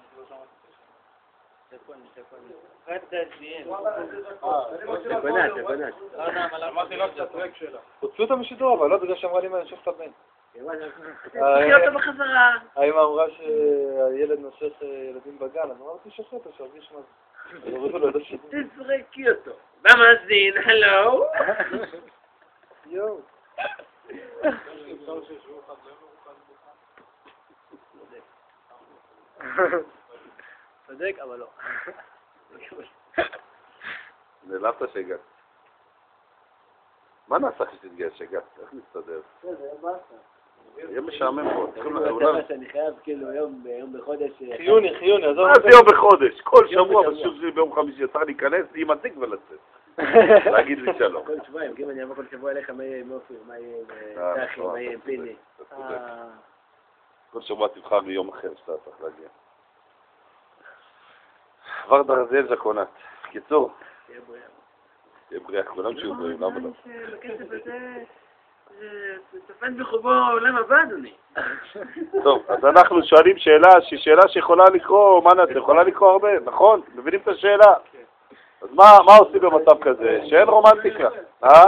הוצאו אותה משידור, אבל לא בגלל שאמרה לי מה נשך את הבן. תחי אותו בחזרה. האמא אמרה שהילד נושך ילדים בגן, אז אמרתי שחרר אותו, שירגיש מה זה. תזרקי אותו. במאזין, הלו? יואו. צודק, אבל לא. נעלבת שהגעת. מה נעשה כשתתגייס שהגעת? איך נסתדר? יהיה משעמם פה. אני חייב כאילו יום בחודש... חיוני, חיוני. מה זה יום בחודש? כל שבוע בשיעור שלי ביום חמישי צריך להיכנס עם התיק ולצאת. להגיד לי שלום. כל שבוע, אם אני אבוא כל שבוע אליך, מה יהיה עם אופי, מה יהיה עם צחי, מה יהיה עם פיני. כל שבוע תבחר מיום אחר שאתה צריך להגיע. עבר דרזל ז'קונט. קיצור. תהיה בריאה. תהיה בריאה, כולם שיהיו בריאים, למה לא? בכסף הזה, זה צפן בחובו העולם הבא, אדוני. טוב, אז אנחנו שואלים שאלה, שהיא שאלה שיכולה לקרוא, מה נעשה? יכולה לקרוא הרבה, נכון? מבינים את השאלה? אז מה עושים במצב כזה? שאין רומנטיקה. אה?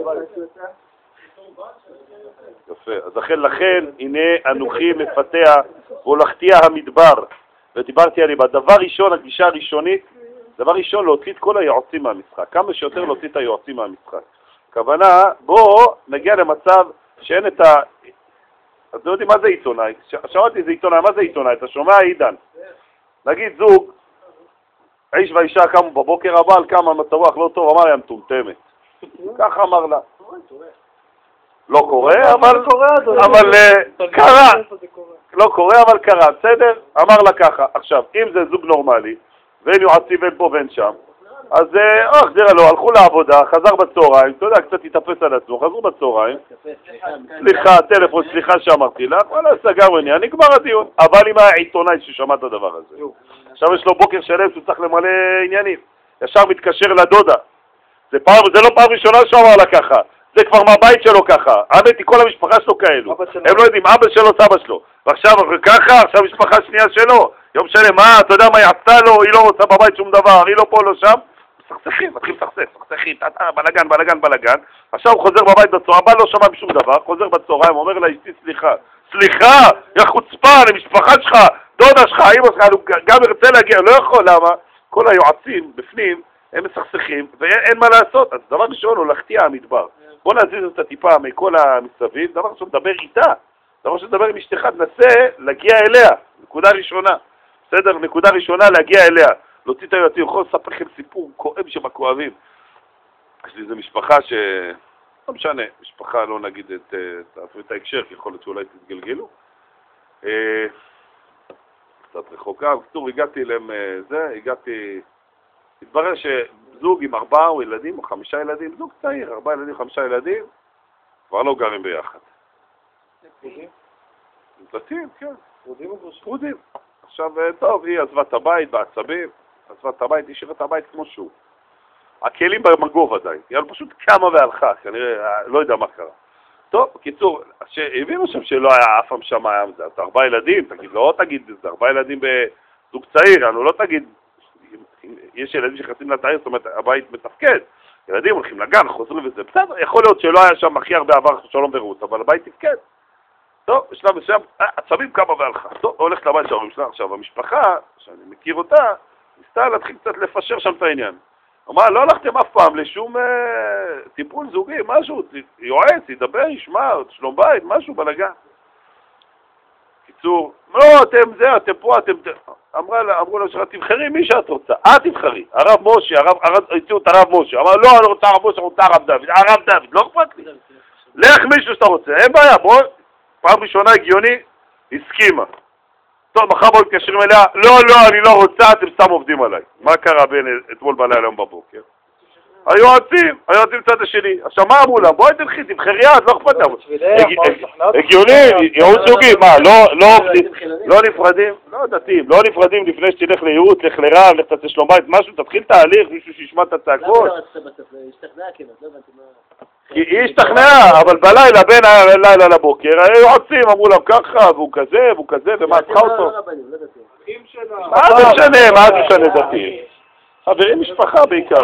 יפה. אז לכן, הנה אנוכי מפתח והולכתיה המדבר. ודיברתי עליהם. הדבר ראשון, הגישה הראשונית, דבר ראשון, להוציא את כל היועצים מהמשחק. כמה שיותר להוציא את היועצים מהמשחק. הכוונה, בואו נגיע למצב שאין את ה... אז לא יודעים מה זה עיתונאי. שמעתי זה עיתונאי, מה זה עיתונאי? אתה שומע, עידן? נגיד זוג, האיש והאישה קמו בבוקר, אבל כמה מצב לא טוב, אמר, היא מטומטמת. ככה אמר לה. לא קורה, אבל אבל קרה. לא קורה, אבל קרה, בסדר? אמר לה ככה. עכשיו, אם זה זוג נורמלי, ואין יועצים ואין פה ואין שם, אז אוח, זרע לו, הלכו לעבודה, חזר בצהריים, אתה יודע, קצת התאפס על עצמו, חזרו בצהריים, סליחה, טלפון, סליחה שאמרתי לך, וואלה, סגר עניין, נגמר הדיון. אבל אם היה עיתונאי ששמע את הדבר הזה, עכשיו יש לו בוקר שלם שהוא צריך למלא עניינים, ישר מתקשר לדודה, זה פעם, זה לא פעם ראשונה שהוא אמר לה ככה, זה כבר מהבית שלו ככה, האמת היא כל המשפחה שלו כאלו, הם לא יודעים, אבא שלו, סבא שלו, ועכשיו ככה, עכשיו משפחה שנייה שלו, יום שלם, מה, אתה יודע מה היא עשתה לו, היא לא רוצה בבית שום דבר, היא לא פה, לא שם, סכסכים, מתחיל לסכסך, סכסכים, בלגן, בלגן, בלגן, עכשיו הוא חוזר בבית בצהריים, הבא לא שמע בשום דבר, חוזר בצהריים, אומר לה, אשתי, סליחה, סליחה, יא חוצפה, למשפחה שלך, דודה שלך, אמא שלך, הוא גם ירצה להגיע, לא יכול, למה? כל היועצים בפנים, הם מסכסכים, ואין מה לעשות, אז דבר ראשון הוא להחטיע המדבר. בוא נזיז את הטיפה מכל המסביב, דבר ראשון, דבר איתה, דבר ראשון, דבר עם אשתך, תנסה להגיע אליה, נקודה ראשונה, בסדר? נקודה ראשונה להגיע אליה, להוציא את היועצים, יכול לספר לכם סיפור כואב שבכואבים. יש לי איזו משפחה ש... לא משנה, משפחה לא נגיד את, את, את ההקשר, כי יכול להיות שאולי תתגלגלו. קצת רחוקה, בקצור, הגעתי להם זה, הגעתי... התברר שזוג עם ארבעה ילדים או חמישה ילדים, זוג צעיר, ארבעה ילדים, חמישה ילדים, כבר לא גרים ביחד. פרודים? דתיים, כן. פרודים או גרושים? פרודים. עכשיו, טוב, היא עזבה את הבית בעצבים, עזבה את הבית, היא השאירה את הבית כמו שהוא. הכלים במגוב עדיין, היא פשוט קמה והלכה, כנראה, לא יודע מה קרה. טוב, בקיצור, שהבינו שם שלא היה אף פעם שם היה מזה, אתה ארבעה ילדים, תגיד, לא תגיד, זה ארבעה ילדים בזוג צעיר, אני לא תגיד, יש ילדים שחצים לתאיר, זאת אומרת, הבית מתפקד, ילדים הולכים לגן, חוזרים וזה, בסדר, יכול להיות שלא היה שם הכי הרבה עבר שלום ורות, אבל הבית תפקד. טוב, בשלב מסוים, עצבים קמה והלכה. טוב, הולכת לבית של ההורים שלה. עכשיו, המשפחה, שאני מכיר אותה, ניסתה להתחיל קצת לפשר שם את העניין. אמרה, לא הלכתם אף פעם לשום אה, טיפול זוגי, משהו, יועץ, ידבר, ישמע, שלום בית, משהו בלגן. בקיצור, לא, אתם זה, אתם פה, אתם... אמרה לה, אמרו לה, תבחרי מי שאת רוצה, את תבחרי. הרב משה, הרב, הרב, הציעו את הרב משה. אמר, לא, אני רוצה הרב משה, אני רוצה הרב דוד. הרב דוד, לא אכפת לי. לך מישהו שאתה רוצה, אין בעיה, בוא. פעם ראשונה הגיוני, הסכימה. טוב, מחר בואו מתקשרים אליה, לא, לא, אני לא רוצה, אתם סתם עובדים עליי. מה קרה בין אתמול בלילה היום בבוקר? היועצים, היועצים צד השני. עכשיו מה אמרו לה? בואי תלכי, תבחרי יד, לא אכפת להם. הגיוני, ייעוץ זוגי, מה, לא נפרדים? לא דתיים, לא נפרדים לפני שתלך לייעוץ, לך לרב, לך תעשה שלום בית, משהו, תתחיל תהליך, מישהו שישמע את הצעקות. למה לא רצית בסוף? השתכנעה כמעט, לא הבנתי מה... היא השתכנעה, אבל בלילה, בין הלילה לבוקר, היועצים אמרו להם ככה, והוא כזה, והוא כזה, ומה צריכה אותו? מה זה משנה, מה זה משנה דתיים? חברים, משפחה בעיקר.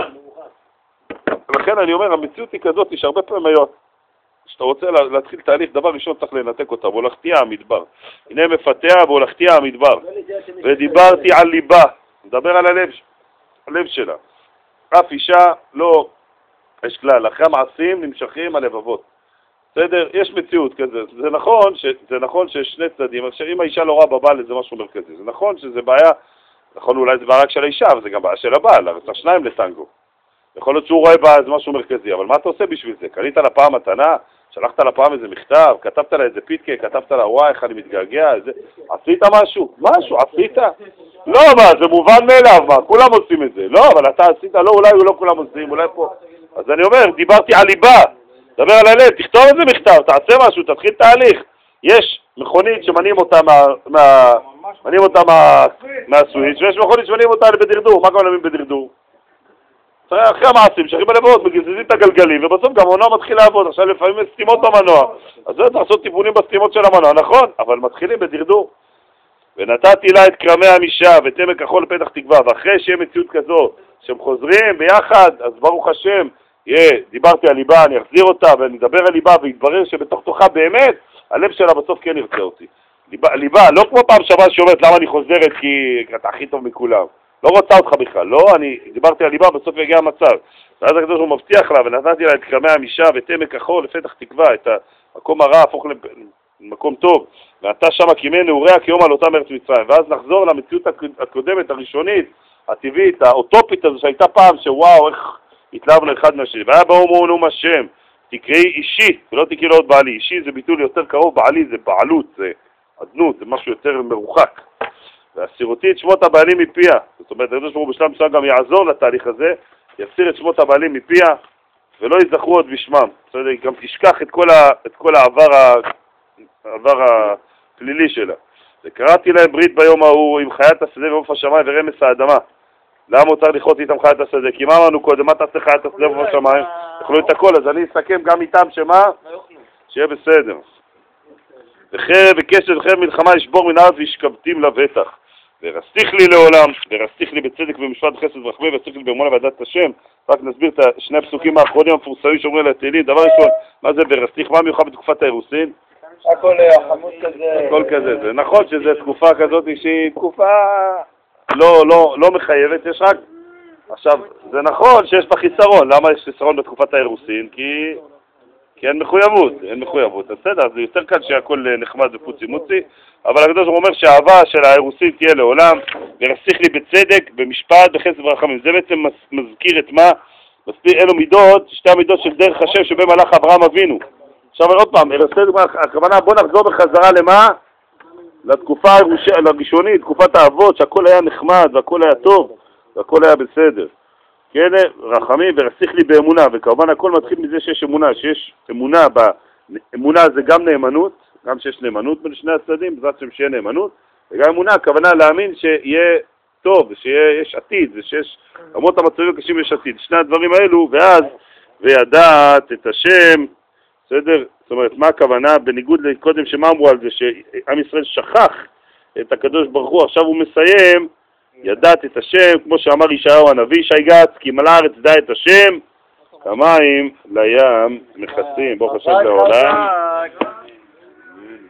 לכן אני אומר, המציאות היא כזאת, יש הרבה פעמים היום. כשאתה רוצה להתחיל תהליך, דבר ראשון צריך לנתק אותה, והולכתיה המדבר. הנה מפתח והולכתיה המדבר. ודיברתי על ליבה, מדבר על הלב, הלב שלה. אף אישה לא, יש כלל, אחרי המעשים נמשכים הלבבות. בסדר? יש מציאות כזה. זה נכון, ש, זה נכון שיש שני צדדים, אבל אם האישה לא רואה בבעל זה משהו מרכזי. זה נכון שזה בעיה, נכון אולי זה בעיה רק של האישה, אבל זה גם בעיה של הבעל, אבל צריך שניים לטנגו. יכול להיות שהוא רואה בה איזה משהו מרכזי, אבל מה אתה עושה בשביל זה? קנית לה פעם מתנה, שלחת לה פעם איזה מכתב, כתבת לה איזה פיתקה, כתבת לה וואי, איך אני מתגעגע, איזה... עשית משהו? משהו, עשית? לא, מה, זה מובן מאליו, מה, כולם עושים את זה. לא, אבל אתה עשית, לא, אולי לא כולם עושים, אולי פה. אז אני אומר, דיברתי על ליבה, דבר על הלב, תכתוב איזה מכתב, תעשה משהו, תתחיל תהליך. יש מכונית שמניעים אותה מה... מה... מניעים אותה מה... מהסוויץ', ויש מכונית שמניעים אותה בדרדור. מה גם נמים בדרדור? אחרי המעשים, שחים בלבאות, מגזזים את הגלגלים, ובסוף גם המנוע מתחיל לעבוד. עכשיו לפעמים יש סתימות במנוע. אז זה צריך לעשות טיפולים בסתימות של המנוע, נכון? אבל מתחילים בדרדור. ונתתי לה את קרמי המישה ותמק החול לפתח תקווה, ואחרי שיהיה מציאות כזו, שהם חוזרים ביחד, אז ברוך השם, יהיה, דיברתי על ליבה, אני אחזיר אותה, ואני אדבר על ליבה, ויתברר שבתוך תוכה באמת, הלב שלה בסוף כן ירצה אותי. ליבה, ליבה, לא כמו פעם שעברה שאומרת למה אני חוזרת, כי אתה הכי טוב מכולם. לא רוצה אותך בכלל, לא, אני דיברתי על ליבה, בסוף יגיע המצב. ואז הקדוש הוא מבטיח לה, ונתתי לה את קרמי המישה ותמק החול לפתח תקווה, את המקום הרע הפוך למקום טוב, ואתה שם כימי נעוריה כיום על אותם ארץ מצרים. ואז נחזור למציאות הקודמת, הראשונית, הטבעית, האוטופית הזו שהייתה פעם, שוואו, איך התלהבנו אחד מהשני. והיה באומו נאום השם, תקראי אישי, ולא תקראי עוד בעלי. אישי זה ביטול יותר קרוב, בעלי זה בעלות, זה עדנות, זה משהו יותר מרוחק. והסירותי את שמות הבעלים מפיה. זאת אומרת, הקדוש ברוך הוא בשלב מסוים גם יעזור לתהליך הזה, יסיר את שמות הבעלים מפיה, ולא יזכרו עוד בשמם. זאת אומרת, גם תשכח את כל, ה, את כל העבר, ה, העבר הפלילי שלה. וקראתי להם ברית ביום ההוא עם חיית השדה ועוף השמיים ורמס האדמה. למה הוא צריך לחיות איתם חיית השדה? כי מה אמרנו קודם? מה תעשה חיית השדה ועוף השמיים? יאכלו את הכל, אז אני אסכם גם איתם שמה? שיהיה בסדר. וחרב וקשת וחרב מלחמה ישבור מן הארץ וישכבתים לבטח. ורסתיך לי לעולם, ורסתיך לי בצדק ומשפט וחסד ורחמי, ורסתיך לי באמונה ועדת השם. רק נסביר את שני הפסוקים האחרונים המפורסמים שאומרים לתהילים. דבר ראשון, מה זה ורסתיך? מה מיוחד בתקופת האירוסין? הכל החמוד כזה. הכל כזה. זה נכון שזו תקופה כזאת שהיא תקופה לא, לא, לא מחייבת, יש רק... עכשיו, זה נכון שיש בה חיסרון. למה יש חיסרון בתקופת האירוסין? כי... כי אין מחויבות, אין מחויבות. אז בסדר, זה יותר קל שהכל נחמד ופוצי מוצי, אבל הקדוש אומר שהאהבה של האירוסין תהיה לעולם, ורסיך לי בצדק, במשפט, בחסד ורחמים. זה בעצם מזכיר את מה? מסביר אלו מידות, שתי המידות של דרך השם שבהם הלך אברהם אבינו. עכשיו עוד פעם, הכוונה, בוא נחזור בחזרה למה? לתקופה הראשונית, תקופת האבות, שהכל היה נחמד והכל היה טוב, והכל היה בסדר. כן, רחמים ורסיך לי באמונה, וכמובן הכל מתחיל מזה שיש אמונה, שיש אמונה, אמונה זה גם נאמנות, גם שיש נאמנות בין שני הצדדים, בעזרת השם שיהיה נאמנות, וגם אמונה, הכוונה להאמין שיהיה טוב, שיש עתיד, ושיש, למרות המצבים הקשים יש עתיד, שני הדברים האלו, ואז, וידעת את השם, בסדר? זאת אומרת, מה הכוונה? בניגוד לקודם שמה אמרו על זה, שעם ישראל שכח את הקדוש ברוך הוא, עכשיו הוא מסיים, ידעת את השם, כמו שאמר ישעיהו הנביא, שי גץ, כי מלא הארץ דע את השם, כמים לים מכסים, ברוך השם לעולם.